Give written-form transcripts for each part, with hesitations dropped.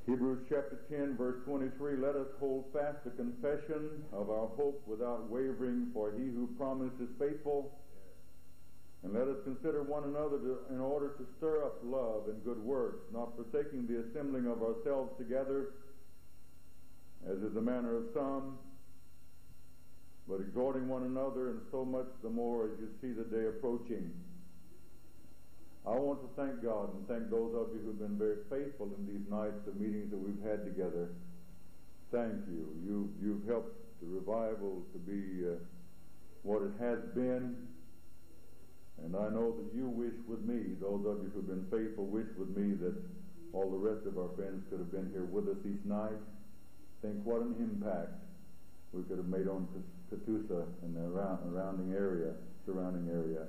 Hebrews chapter 10, verse 23, let us hold fast the confession of our hope without wavering, for he who promised is faithful. And let us consider one another in order to stir up love and good works, not forsaking the assembling of ourselves together, as is the manner of some, but exhorting one another, and so much the more as you see the day approaching. I want to thank God and thank those of you who have been very faithful in these nights of meetings that we've had together. Thank you. You've helped the revival to be what it has been. And I know that you wish with me, those of you who have been faithful wish with me that all the rest of our friends could have been here with us each night. Think what an impact we could have made on Catoosa and the surrounding area.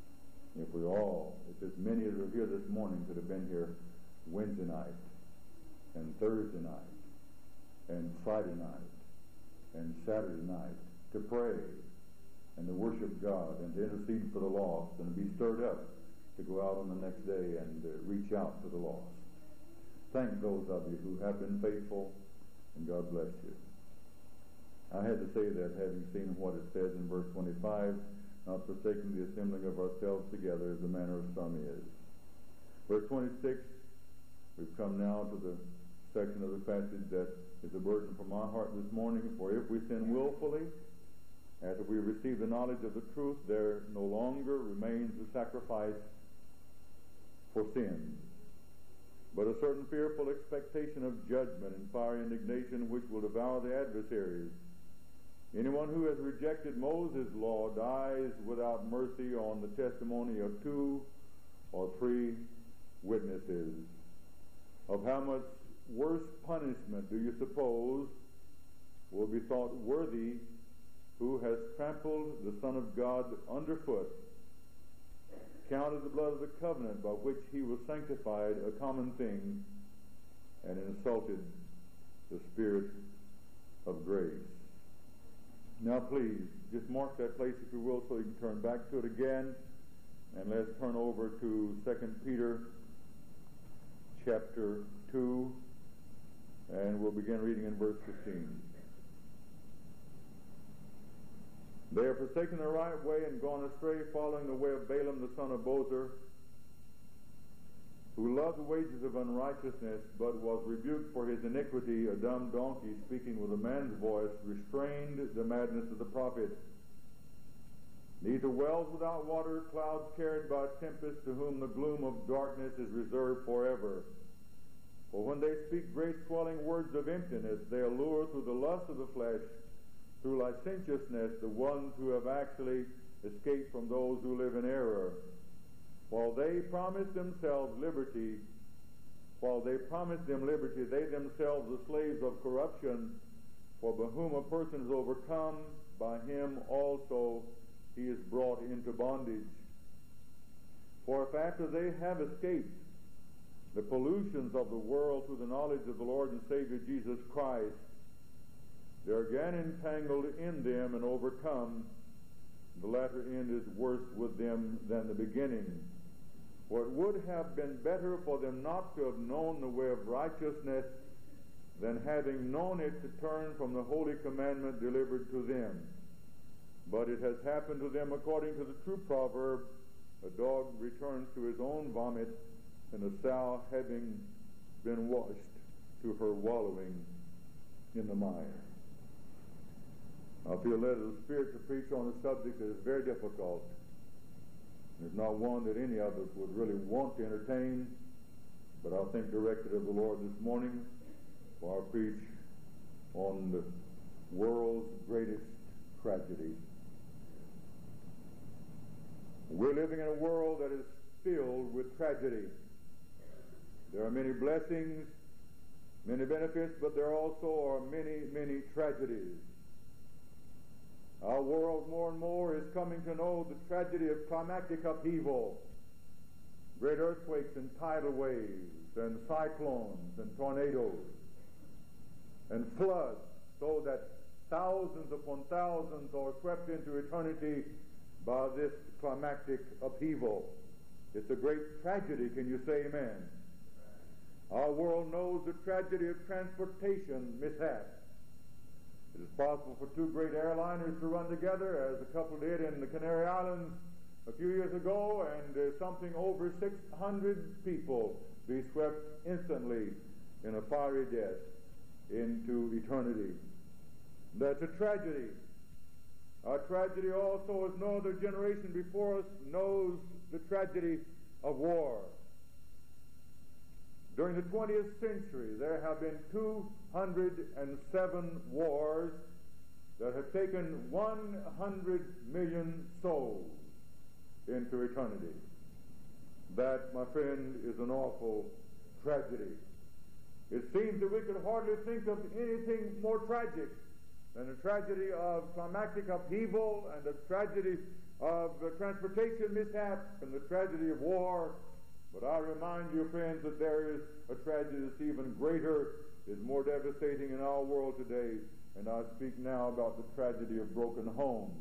If as many as are here this morning could have been here Wednesday night and Thursday night and Friday night and Saturday night to pray and to worship God and to intercede for the lost and to be stirred up to go out on the next day and reach out to the lost. Thank those of you who have been faithful, and God bless you. I had to say that having seen what it says in verse 25, not forsaking the assembling of ourselves together as the manner of some is. Verse 26, we've come now to the section of the passage that is a burden for my heart this morning. For if we sin willfully, after we receive the knowledge of the truth, there no longer remains a sacrifice for sin, but a certain fearful expectation of judgment and fiery indignation which will devour the adversaries. Anyone who has rejected Moses' law dies without mercy on the testimony of 2 or 3 witnesses. Of how much worse punishment do you suppose will be thought worthy who has trampled the Son of God underfoot, counted the blood of the covenant by which he was sanctified a common thing, and insulted the Spirit of grace? Now please, just mark that place if you will so you can turn back to it again, and let's turn over to 2 Peter chapter 2, and we'll begin reading in verse 15. They have forsaken the right way and gone astray, following the way of Balaam the son of Bosor, who loved the wages of unrighteousness, but was rebuked for his iniquity. A dumb donkey, speaking with a man's voice, restrained the madness of the prophet. Neither wells without water, clouds carried by a tempest, to whom the gloom of darkness is reserved forever. For when they speak great swelling words of emptiness, they allure through the lust of the flesh, through licentiousness, the ones who have actually escaped from those who live in error. While they promise themselves liberty, they themselves are slaves of corruption. For by whom a person is overcome, by him also he is brought into bondage. For if after they have escaped the pollutions of the world through the knowledge of the Lord and Savior Jesus Christ, they are again entangled in them and overcome, the latter end is worse with them than the beginning. For it would have been better for them not to have known the way of righteousness than having known it to turn from the holy commandment delivered to them. But it has happened to them according to the true proverb, a dog returns to his own vomit, and a sow having been washed to her wallowing in the mire. I feel led of the Spirit to preach on a subject that is very difficult. There's not one that any of us would really want to entertain, but I think directed of the Lord this morning, for I preach on the world's greatest tragedy. We're living in a world that is filled with tragedy. There are many blessings, many benefits, but there also are many, many tragedies. Our world more and more is coming to know the tragedy of climactic upheaval, great earthquakes and tidal waves and cyclones and tornadoes and floods, so that thousands upon thousands are swept into eternity by this climactic upheaval. It's a great tragedy. Can you say amen? Our Our world knows the tragedy of transportation mishaps. It is possible for two great airliners to run together, as a couple did in the Canary Islands a few years ago, and something over 600 people be swept instantly in a fiery death into eternity. That's a tragedy. A tragedy also, as no other generation before us knows the tragedy of war. During the 20th century, there have been 207 wars that have taken 100 million souls into eternity. That, my friend, is an awful tragedy. It seems that we could hardly think of anything more tragic than the tragedy of climactic upheaval and the tragedy of transportation mishaps and the tragedy of war. But I remind you, friends, that there is a tragedy that's even greater, is more devastating in our world today, and I speak now about the tragedy of broken homes.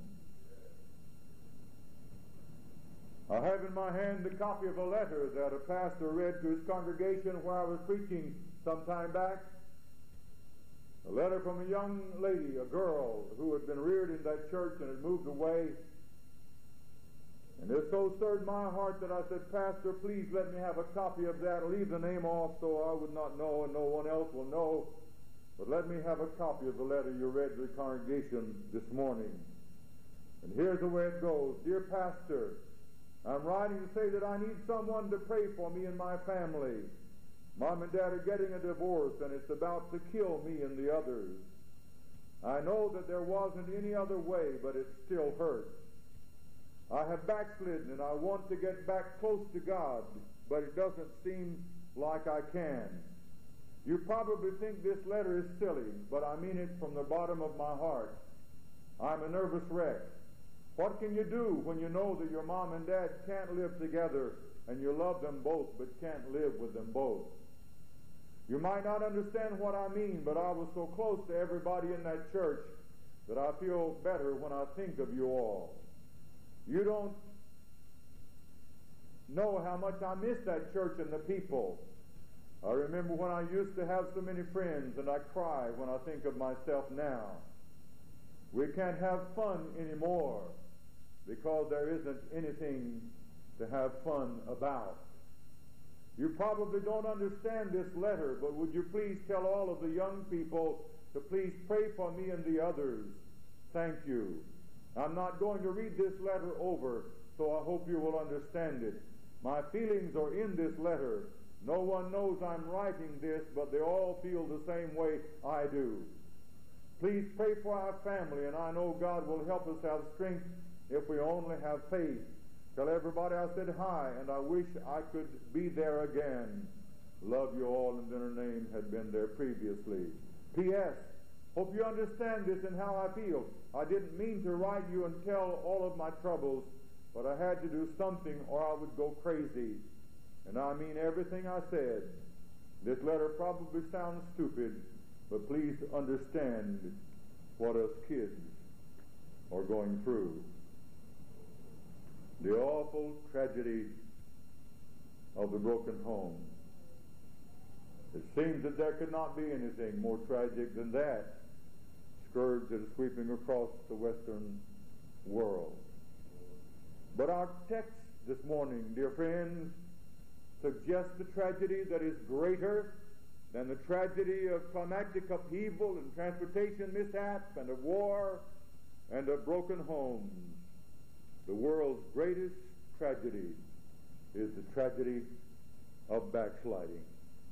I have in my hand the copy of a letter that a pastor read to his congregation where I was preaching some time back. A letter from a young lady, a girl, who had been reared in that church and had moved away. And it so stirred my heart that I said, Pastor, please let me have a copy of that. Leave the name off so I would not know and no one else will know. But let me have a copy of the letter you read to the congregation this morning. And here's the way it goes. Dear Pastor, I'm writing to say that I need someone to pray for me and my family. Mom and Dad are getting a divorce, and it's about to kill me and the others. I know that there wasn't any other way, but it still hurts. I have backslidden, and I want to get back close to God, but it doesn't seem like I can. You probably think this letter is silly, but I mean it from the bottom of my heart. I'm a nervous wreck. What can you do when you know that your mom and dad can't live together and you love them both but can't live with them both? You might not understand what I mean, but I was so close to everybody in that church that I feel better when I think of you all. You don't know how much I miss that church and the people. I remember when I used to have so many friends, and I cry when I think of myself now. We can't have fun anymore because there isn't anything to have fun about. You probably don't understand this letter, but would you please tell all of the young people to please pray for me and the others? Thank you. I'm not going to read this letter over, so I hope you will understand it. My feelings are in this letter. No one knows I'm writing this, but they all feel the same way I do. Please pray for our family, and I know God will help us have strength if we only have faith. Tell everybody I said hi, and I wish I could be there again. Love you all, and then her name had been there previously. P.S. Hope you understand this and how I feel. I didn't mean to write you and tell all of my troubles, but I had to do something or I would go crazy. And I mean everything I said. This letter probably sounds stupid, but please understand what us kids are going through. The awful tragedy of the broken home. It seems that there could not be anything more tragic than that scourge that is sweeping across the Western world. But our text this morning, dear friends, suggests a tragedy that is greater than the tragedy of climactic upheaval and transportation mishaps and of war and of broken homes. The world's greatest tragedy is the tragedy of backsliding.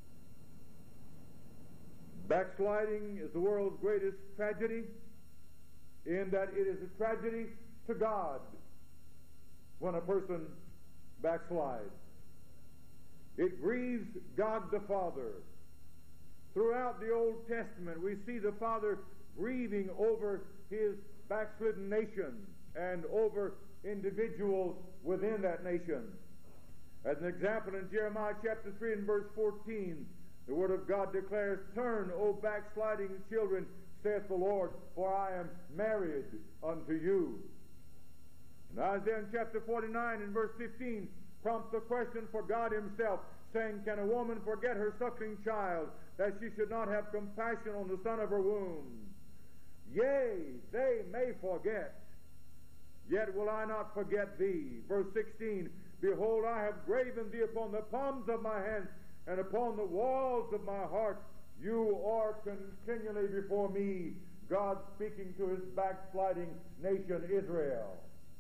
Backsliding is the world's greatest tragedy in that it is a tragedy to God when a person backslides. It grieves God the Father. Throughout the Old Testament, we see the Father grieving over his backslidden nation and over individuals within that nation. As an example, in Jeremiah chapter 3 and verse 14, the Word of God declares, "Turn, O backsliding children, saith the Lord, for I am married unto you." And Isaiah chapter 49 and verse 15 prompts the question for God himself, saying, can a woman forget her suckling child, that she should not have compassion on the son of her womb? Yea, they may forget, yet will I not forget thee. Verse 16, behold, I have graven thee upon the palms of my hands, and upon the walls of my heart. You are continually before me. God speaking to his backsliding nation, Israel.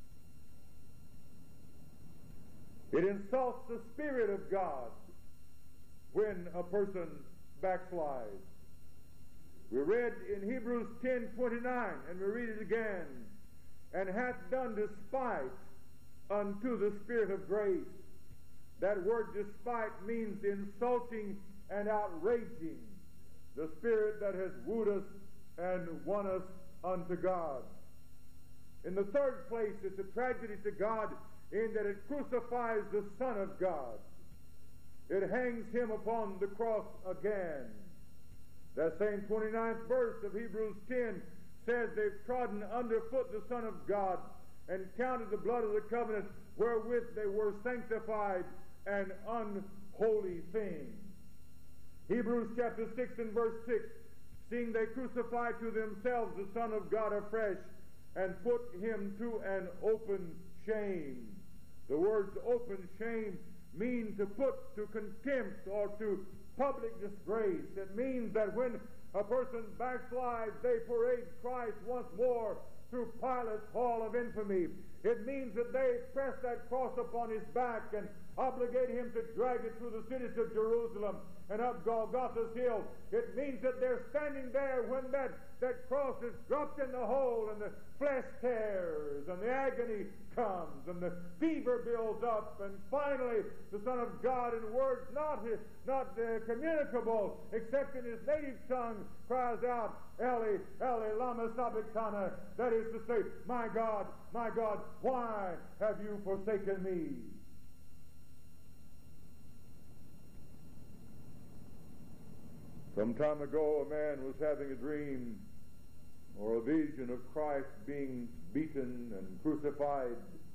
It insults the Spirit of God when a person backslides. We read in Hebrews 10:29, and we read it again, and hath done despite unto the Spirit of grace. That word despite means insulting and outraging the Spirit that has wooed us and won us unto God. In the third place, it's a tragedy to God in that it crucifies the Son of God. It hangs him upon the cross again. That same 29th verse of Hebrews 10 says they've trodden underfoot the Son of God and counted the blood of the covenant wherewith they were sanctified an unholy thing. Hebrews chapter 6 and verse 6, seeing they crucified to themselves the Son of God afresh and put him to an open shame. The words open shame mean to put to contempt or to public disgrace. It means that when a person backslides, they parade Christ once more through Pilate's hall of infamy. It means that they press that cross upon his back and obligate him to drag it through the cities of Jerusalem and up Golgotha's hill. It means that they're standing there when that cross is dropped in the hole and the flesh tears and the agony comes and the fever builds up, and finally the Son of God, in words not communicable except in his native tongue, cries out, Eli, Eli, lama sabachthani. That is to say, my God, why have you forsaken me? Some time ago, a man was having a dream or a vision of Christ being beaten and crucified.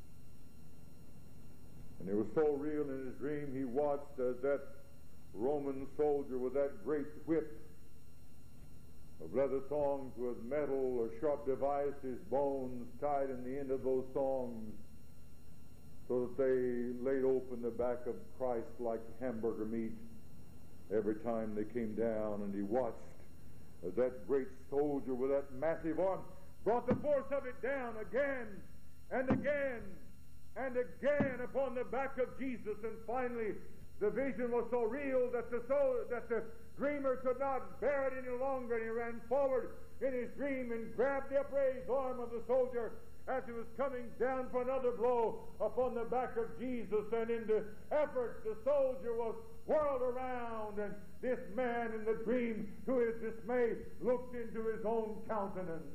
And it was so real in his dream, he watched as that Roman soldier with that great whip of leather thongs with metal or sharp device, his bones tied in the end of those thongs so that they laid open the back of Christ like hamburger meat every time they came down. And he watched as that great soldier with that massive arm brought the force of it down again and again and again upon the back of Jesus. And finally the vision was so real that the dreamer could not bear it any longer, and he ran forward in his dream and grabbed the upraised arm of the soldier as he was coming down for another blow upon the back of Jesus. And in the effort, the soldier was whirled around, and this man in the dream, to his dismay, looked into his own countenance.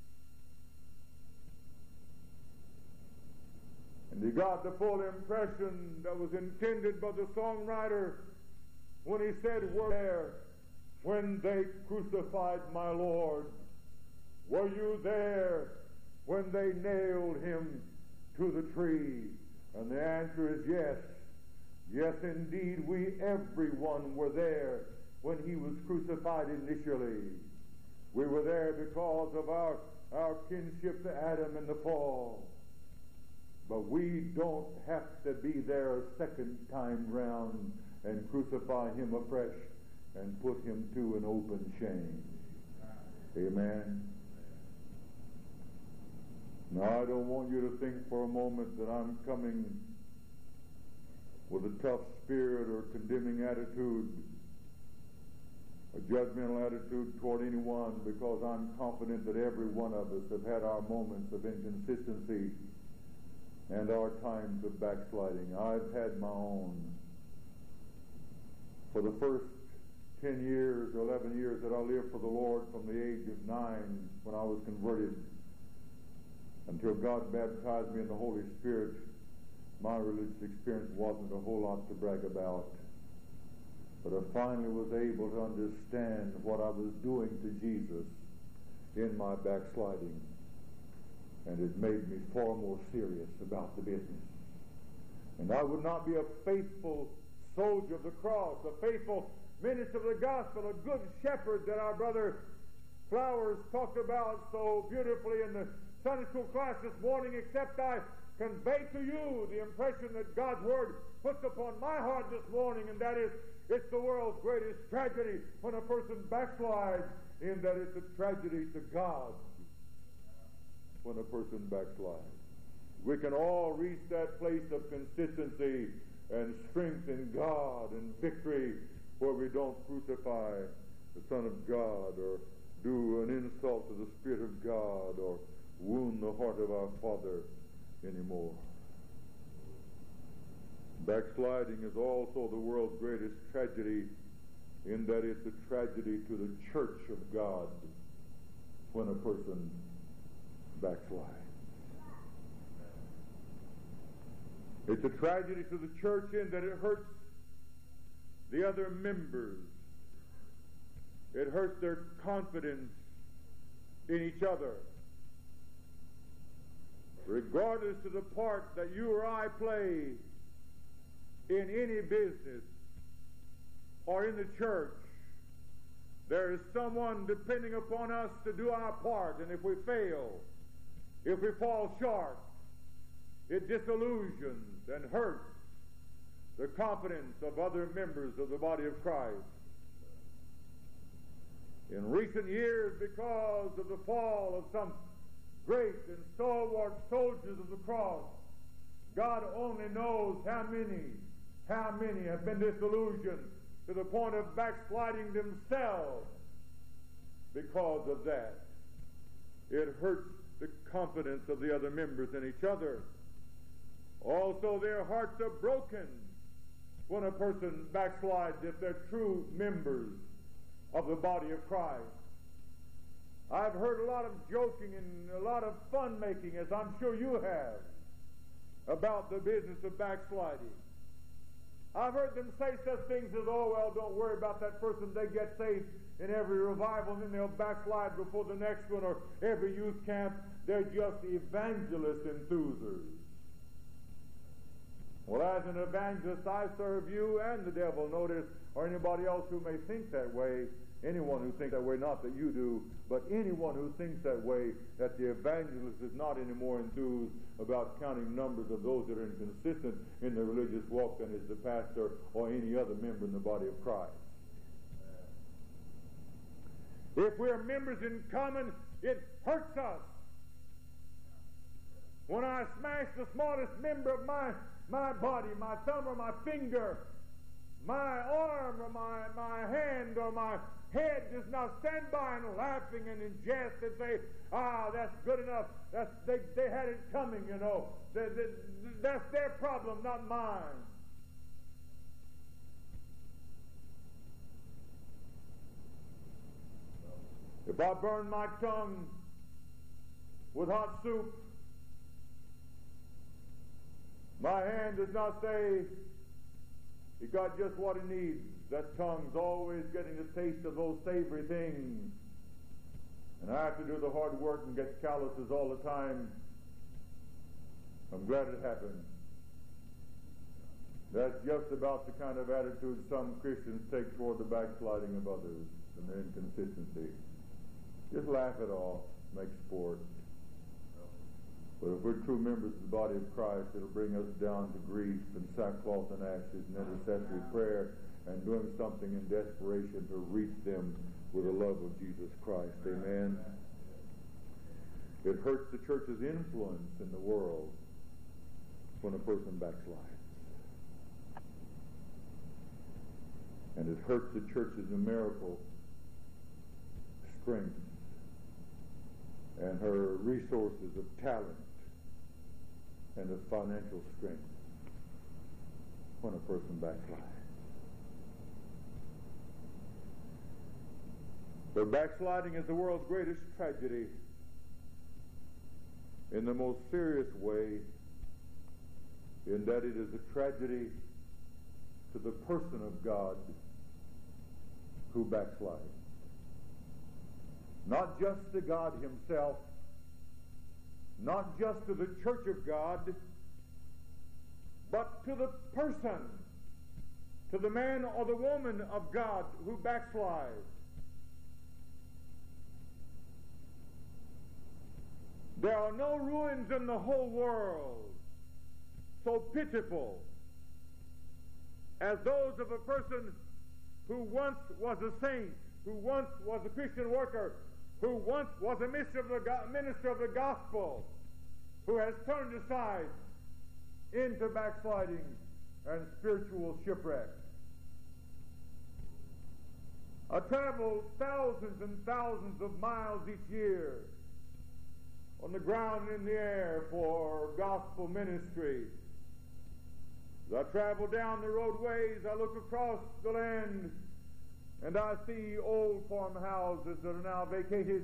And he got the full impression that was intended by the songwriter when he said, "Were there when they crucified my Lord? Were you there when they nailed him to the tree?" And the answer is yes. Yes, indeed, we everyone were there when he was crucified initially. We were there because of our kinship to Adam in the fall. But we don't have to be there a second time round and crucify him afresh and put him to an open shame. Amen. Now, I don't want you to think for a moment that I'm coming with a tough spirit or condemning attitude, a judgmental attitude toward anyone, because I'm confident that every one of us have had our moments of inconsistency and our times of backsliding. I've had my own. For the first 10 years or 11 years that I lived for the Lord, from the age of 9 when I was converted until God baptized me in the Holy Spirit, my religious experience wasn't a whole lot to brag about. But I finally was able to understand what I was doing to Jesus in my backsliding. And it made me far more serious about the business. And I would not be a faithful soldier of the cross, a faithful minister of the gospel, a good shepherd that our brother Flowers talked about so beautifully in the Sunday school class this morning, except I convey to you the impression that God's Word puts upon my heart this morning, and that is, it's the world's greatest tragedy when a person backslides, in that it's a tragedy to God when a person backslides. We can all reach that place of consistency and strength in God and victory where we don't crucify the Son of God or do an insult to the Spirit of God or wound the heart of our Father anymore. Backsliding is also the world's greatest tragedy, in that it's a tragedy to the church of God when a person backslides. It's a tragedy to the church in that it hurts the other members. It hurts their confidence in each other. Regardless of the part that you or I play in any business or in the church, there is someone depending upon us to do our part, and if we fail, if we fall short, it disillusions and hurts the confidence of other members of the body of Christ. In recent years, because of the fall of some great and stalwart soldiers of the cross, God only knows how many have been disillusioned to the point of backsliding themselves because of that. It hurts the confidence of the other members in each other. Also, their hearts are broken when a person backslides if they're true members of the body of Christ. I've heard a lot of joking and a lot of fun making, as I'm sure you have, about the business of backsliding. I've heard them say such things as, oh, well, don't worry about that person. They get saved in every revival, and then they'll backslide before the next one, or every youth camp. They're just evangelist enthusers. Well, as an evangelist, I serve you and the devil, notice, or anybody else who may think that way. Anyone who thinks that way, not that you do, but anyone who thinks that way, that the evangelist is not anymore enthused about counting numbers of those that are inconsistent in their religious walk than is the pastor or any other member in the body of Christ. If we're members in common, it hurts us. When I smash the smallest member of my body, my thumb or my finger, my arm or my hand or my head does not stand by and laughing and in jest and say, that's good enough. They had it coming, you know. That's their problem, not mine. If I burn my tongue with hot soup, my hand does not say, he got just what he needs. That tongue's always getting a taste of those savory things. And I have to do the hard work and get calluses all the time. I'm glad it happened. That's just about the kind of attitude some Christians take toward the backsliding of others and their inconsistency. Just laugh it off, make sport. But if we're true members of the body of Christ, it'll bring us down to grief and sackcloth and ashes and intercessory prayer and doing something in desperation to reach them with the love of Jesus Christ. Amen. It hurts the church's influence in the world when a person backslides. And it hurts the church's numerical strength and her resources of talent and of financial strength when a person backslides. But backsliding is the world's greatest tragedy in the most serious way, in that it is a tragedy to the person of God who backslides. Not just to God himself, not just to the church of God, but to the person to the man or the woman of God who backslides. There are no ruins in the whole world so pitiful as those of a person who once was a saint, who once was a Christian worker, who once was a minister of the gospel, who has turned aside into backsliding and spiritual shipwreck. I travel thousands and thousands of miles each year on the ground and in the air for gospel ministry. As I travel down the roadways, I look across the land and I see old farmhouses that are now vacated.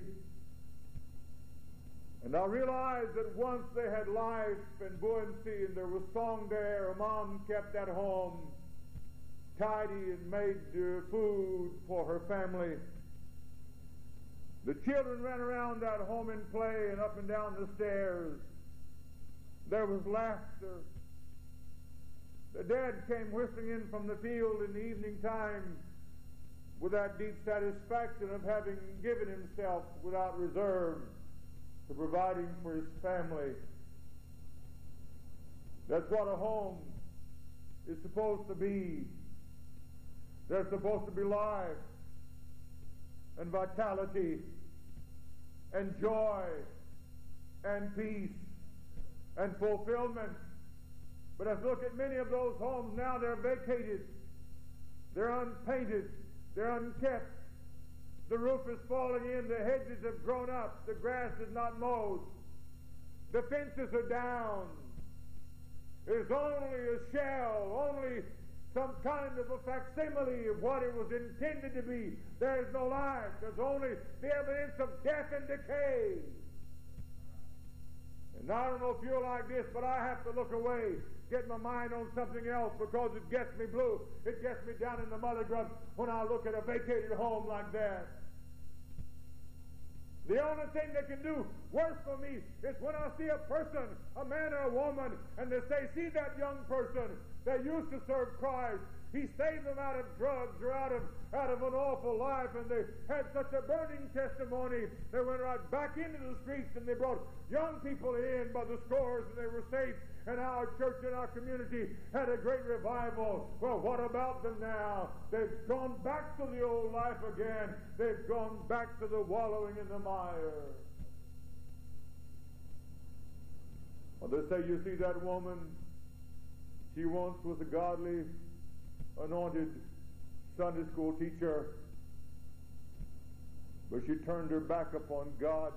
And I realize that once they had life and buoyancy and there was song there, a mom kept at home, tidy and made food for her family. The children ran around that home in play and up and down the stairs. There was laughter. The dad came whistling in from the field in the evening time with that deep satisfaction of having given himself without reserve to providing for his family. That's what a home is supposed to be. There's supposed to be life and vitality and joy and peace and fulfillment. But as I look at many of those homes now, they're vacated, they're unpainted, they're unkept. The roof is falling in, the hedges have grown up, the grass is not mowed, the fences are down. There's only a shell, only some kind of a facsimile of what it was intended to be. There's no life. There's only the evidence of death and decay. And I don't know if you're like this, but I have to look away, get my mind on something else, because it gets me blue. It gets me down in the muddy grubs when I look at a vacated home like that. The only thing that can do worse for me is when I see a person, a man or a woman, and they say, see that young person that used to serve Christ. He saved them out of drugs or out of an awful life, and they had such a burning testimony. They went right back into the streets, and they brought young people in by the scores, and they were saved. And our church and our community had a great revival. Well, what about them now? They've gone back to the old life again. They've gone back to the wallowing in the mire. Well, they say, you see that woman? She once was a godly, anointed Sunday school teacher, but she turned her back upon God.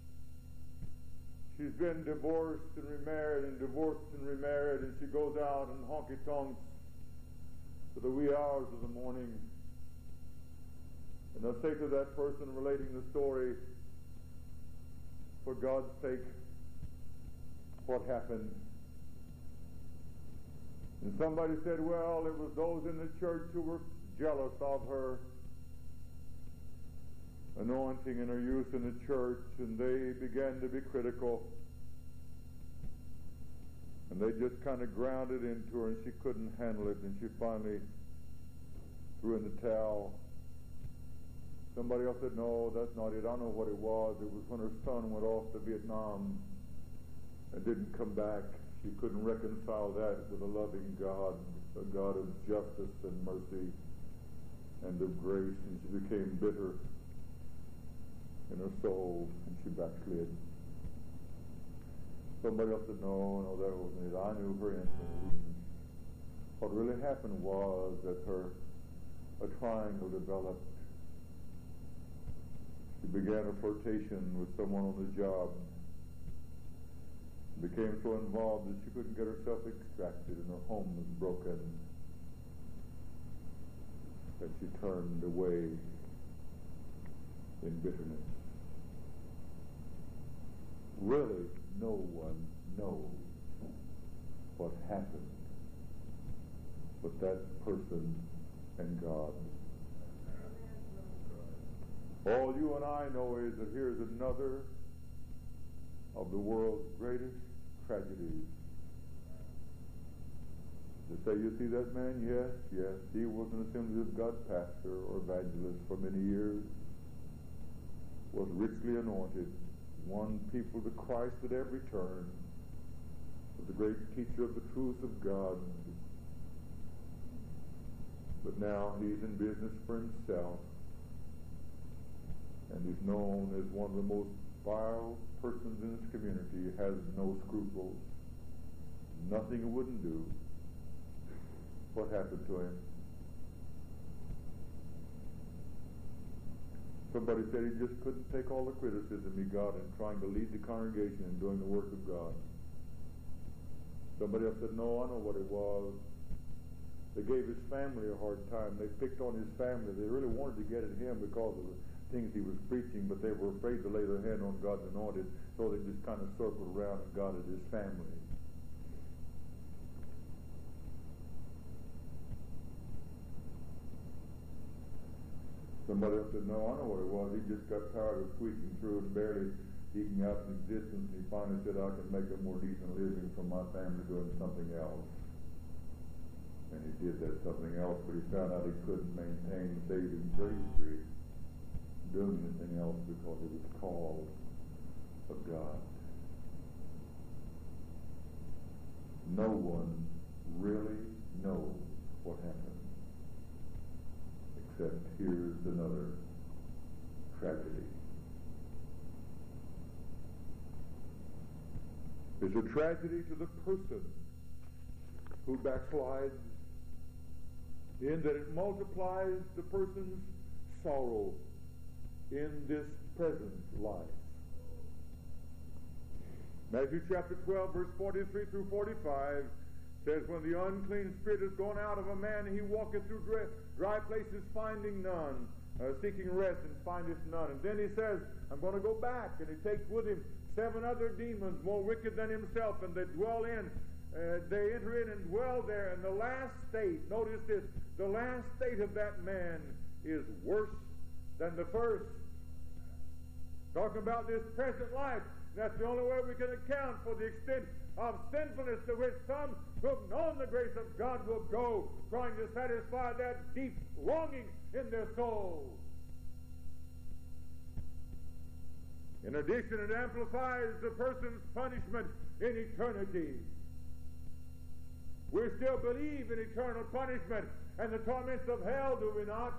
She's been divorced and remarried and divorced and remarried, and she goes out and honky-tonks to the wee hours of the morning. And I say to that person relating the story, for God's sake, what happened? And somebody said, well, it was those in the church who were jealous of her anointing and her use in the church, and they began to be critical. And they just kind of ground it into her, and she couldn't handle it, and she finally threw in the towel. Somebody else said, no, that's not it. I know what it was. It was when her son went off to Vietnam and didn't come back. She couldn't reconcile that with a loving God, a God of justice and mercy and of grace, and she became bitter in her soul, and she backslid. Somebody else said, no, that wasn't it. I knew her intimately. What really happened was that a triangle developed. She began a flirtation with someone on the job. Became so involved that she couldn't get herself extracted, and her home was broken. That she turned away in bitterness. Really, no one knows what happened but that person and God. All you and I know is that here's another of the world's greatest tragedies. This say, you see that man? Yes, yes. He was an Assembly of God pastor or evangelist for many years, was richly anointed, won people to Christ at every turn, was a great teacher of the truths of God. But now he's in business for himself, and he's known as one of the most vile persons in his community. He has no scruples, nothing he wouldn't do. What happened to him? Somebody said he just couldn't take all the criticism he got in trying to lead the congregation and doing the work of God. Somebody else said, no, I know what it was. They gave his family a hard time. They picked on his family. They really wanted to get at him because of the things he was preaching, but they were afraid to lay their hand on God's anointed, so they just kind of circled around and got at his family. Somebody else said, no, I know what it was. He just got tired of squeaking through and barely eking out an existence, and he finally said, I can make a more decent living from my family doing something else. And he did that something else, but he found out he couldn't maintain saving ministry doing anything else because it was called of God. No one really knows what happened. Except here's another tragedy. It's a tragedy to the person who backslides, in that it multiplies the person's sorrow in this present life. Matthew chapter 12, verse 43 through 45 says, when the unclean spirit is gone out of a man, he walketh through dry places, finding none, seeking rest, and findeth none. And then he says, I'm going to go back. And he takes with him 7 other demons, more wicked than himself, and they enter in and dwell there. And the last state, notice this, the last state of that man is worse than the first. Talking about this present life, that's the only way we can account for the extent of sinfulness to which some who have known the grace of God will go, trying to satisfy that deep longing in their soul. In addition, it amplifies the person's punishment in eternity. We still believe in eternal punishment and the torments of hell, do we not?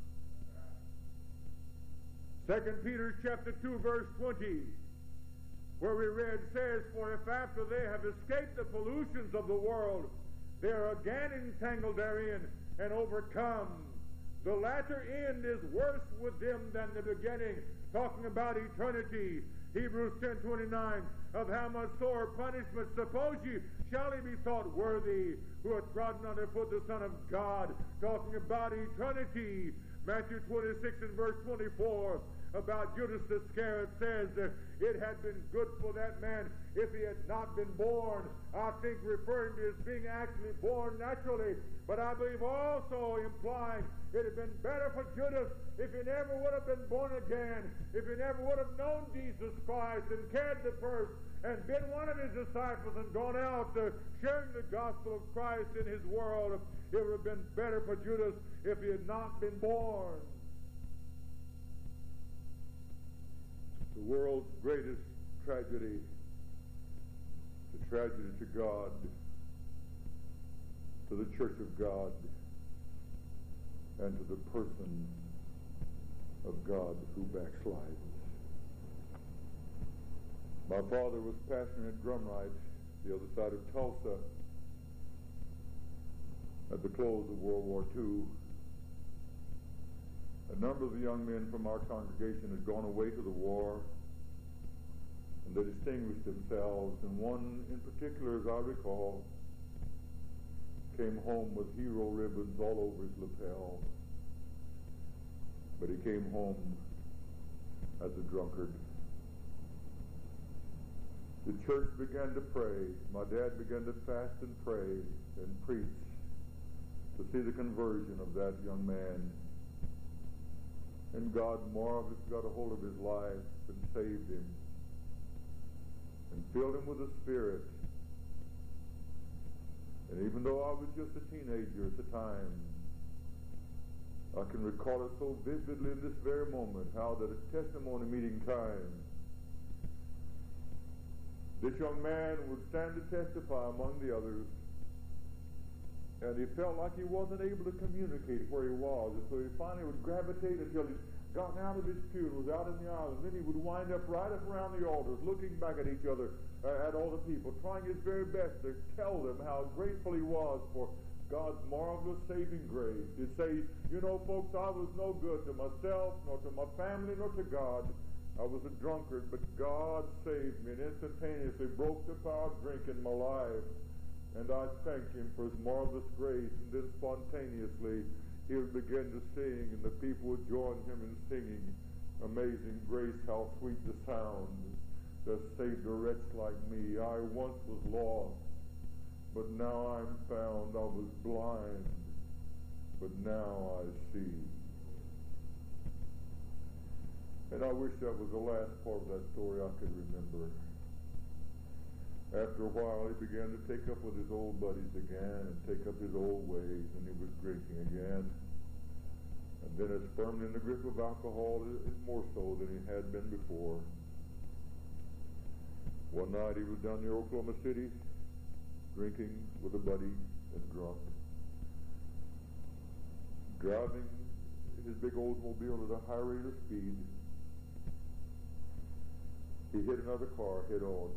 2 Peter chapter 2, verse 20, where we read, says, for if after they have escaped the pollutions of the world, they are again entangled therein and overcome, the latter end is worse with them than the beginning. Talking about eternity. Hebrews 10:29, of how much sore punishment suppose ye shall he be thought worthy who hath trodden underfoot the Son of God. Talking about eternity. Matthew 26 and verse 24, about Judas Iscariot, says it had been good for that man if he had not been born. I think referring to his being actually born naturally, but I believe also implying it had been better for Judas if he never would have been born again, if he never would have known Jesus Christ and carried the purse and been one of his disciples and gone out sharing the gospel of Christ in his world. It would have been better for Judas if he had not been born. The world's greatest tragedy, the tragedy to God, to the church of God, and to the person of God who backslides. My father was pastoring at Drumright, the other side of Tulsa, at the close of World War II. A number of the young men from our congregation had gone away to the war, and they distinguished themselves, and one in particular, as I recall, came home with hero ribbons all over his lapel, but he came home as a drunkard. The church began to pray. My dad began to fast and pray and preach to see the conversion of that young man. And God marvelously got a hold of his life and saved him and filled him with the Spirit. And even though I was just a teenager at the time, I can recall it so vividly in this very moment, how that at testimony meeting time, this young man would stand to testify among the others, and he felt like he wasn't able to communicate where he was, and so he finally would gravitate until he'd gotten out of his pew and was out in the aisle, and then he would wind up right up around the altars, looking back at each other, at all the people, trying his very best to tell them how grateful he was for God's marvelous saving grace. He'd say, you know, folks, I was no good to myself, nor to my family, nor to God. I was a drunkard, but God saved me and instantaneously broke the power of drink in my life. And I thank him for his marvelous grace. And then spontaneously, he would begin to sing, and the people would join him in singing, Amazing Grace, how sweet the sound that saved a wretch like me. I once was lost, but now I'm found. I was blind, but now I see. And I wish that was the last part of that story I could remember. After a while, he began to take up with his old buddies again and take up his old ways, and he was drinking again. And then as firmly in the grip of alcohol, more so than he had been before. One night he was down near Oklahoma City, drinking with a buddy and drunk, driving his big Oldsmobile at a high rate of speed. He hit another car head on.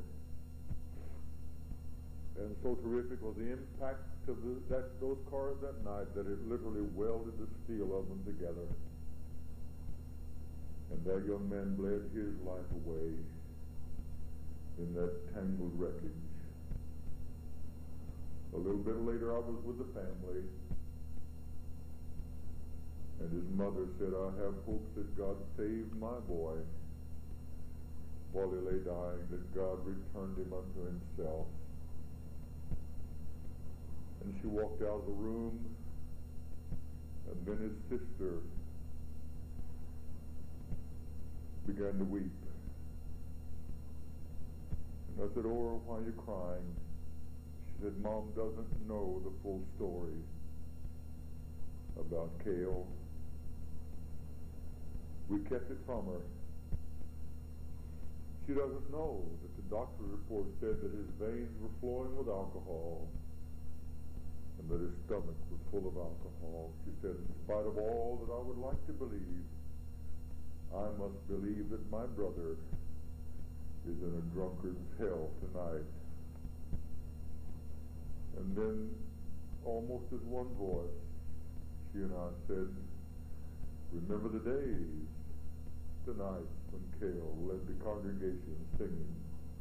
And so terrific was the impact of those cars that night that it literally welded the steel of them together. And that young man bled his life away in that tangled wreckage. A little bit later, I was with the family, and his mother said, I have hopes that God saved my boy while he lay dying, that God returned him unto himself. And she walked out of the room, and then his sister began to weep. And I said, Ora, why are you crying? She said, Mom doesn't know the full story about Cale. We kept it from her. She doesn't know that the doctor's report said that his veins were flowing with alcohol and that his stomach was full of alcohol. She said, in spite of all that I would like to believe, I must believe that my brother is in a drunkard's hell tonight. And then, almost as one voice, she and I said, remember the days tonight when Cale led the congregation singing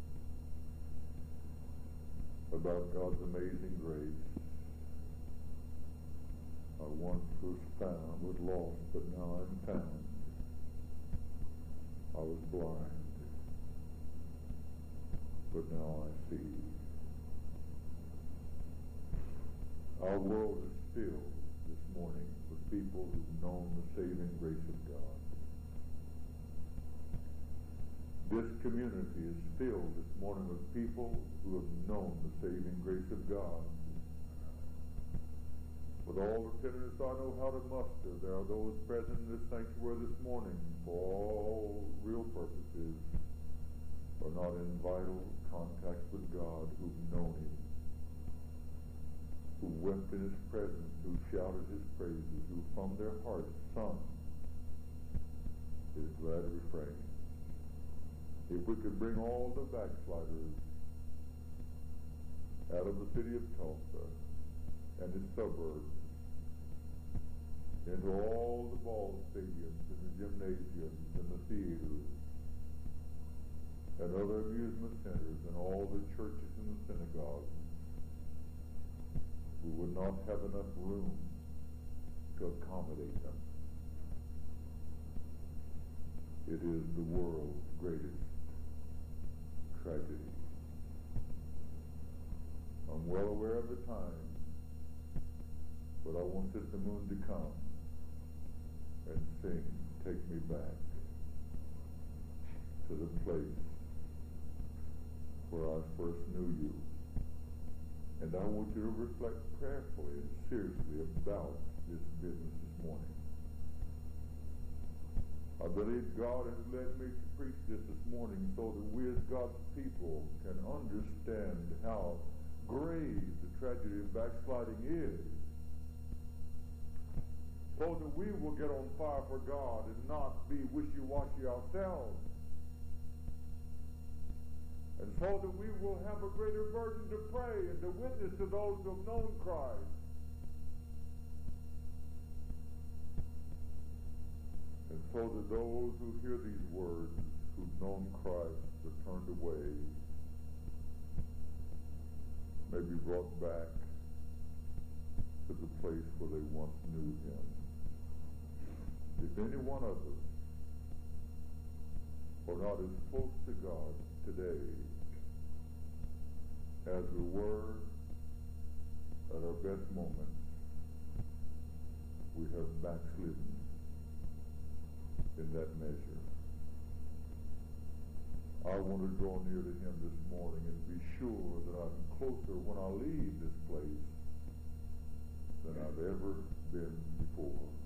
about God's amazing grace. I once was lost, but now I'm found. I was blind, but now I see. Our world is filled this morning with people who've known the saving grace of God. This community is filled this morning with people who have known the saving grace of God. With all the tenderness I know how to muster, there are those present in this sanctuary this morning, for all real purposes, are not in vital contact with God, who've known Him, who wept in His presence, who shouted His praises, who from their hearts sung His glad refrain. If we could bring all the backsliders out of the city of Tulsa and its suburbs into all the ball stadiums and the gymnasiums and the theaters and other amusement centers and all the churches and the synagogues, we would not have enough room to accommodate them. It is the world's greatest tragedy. I'm well aware of the time, but I want Sister Moon to come and sing, Take Me Back to the place where I first knew you And I want you to reflect prayerfully and seriously about this business this morning. I believe God has led me to preach this morning so that we as God's people can understand how grave the tragedy of backsliding is, so that we will get on fire for God and not be wishy-washy ourselves, and so that we will have a greater burden to pray and to witness to those who have known Christ. And so that those who hear these words, who've known Christ, are turned away, may be brought back to the place where they once knew him. If any one of us are not as close to God today as we were at our best moments, we have backslidden in that measure. I want to draw near to him this morning and be sure that I'm closer when I leave this place than I've ever been before.